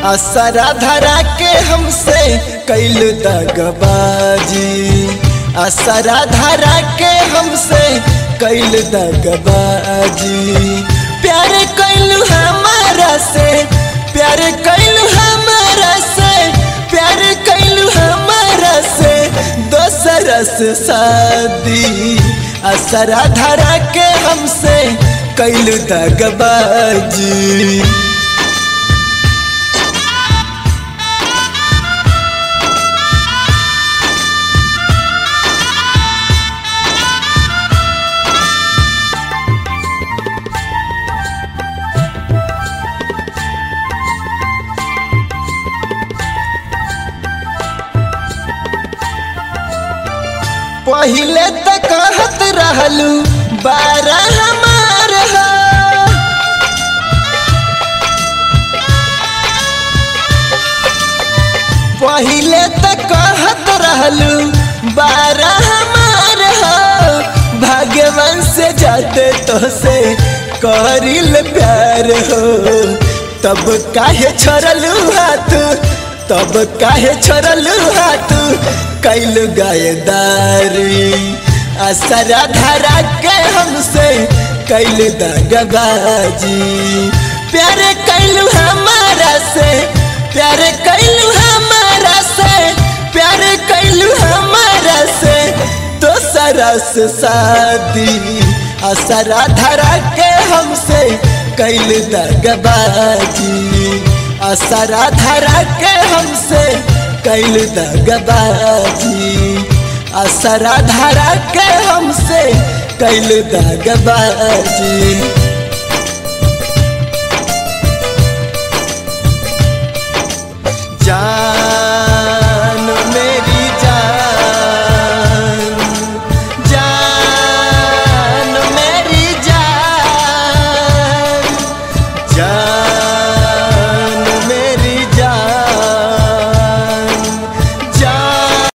असरा धरा के हमसे कैल दगबाजी, असरा धरा के हमसे कैल दगबाजी। प्यार कैलू हमारा से, प्यार कैलू हमारा से, प्यार कैलू हमारा से, दोसरा से शादी। असरा धरा के हमसे कैल दगबाजी। पहिले तो कहत रहलू बारा हमार हो, पहिले तो कहत रहलू बारा हमार हो। भगवान से जाते तो से करिल प्यार हो, तब काहे छोड़लू हाथ, तब काहे छोड़लू हाथ, कैलू गायदारी। असरा धरा के हमसे कैलू दगबाजी। प्यार कैलू हमारा से, प्यार कैलू हमारा से, प्यार कैलू हमारा से, दोसरा से शादी। असरा धरा के हमसे कैलू दगबाजी। असरा धरा के हमसे कैलू दगबाजी। असरा धरा के हमसे कैलू दगबाजी। जा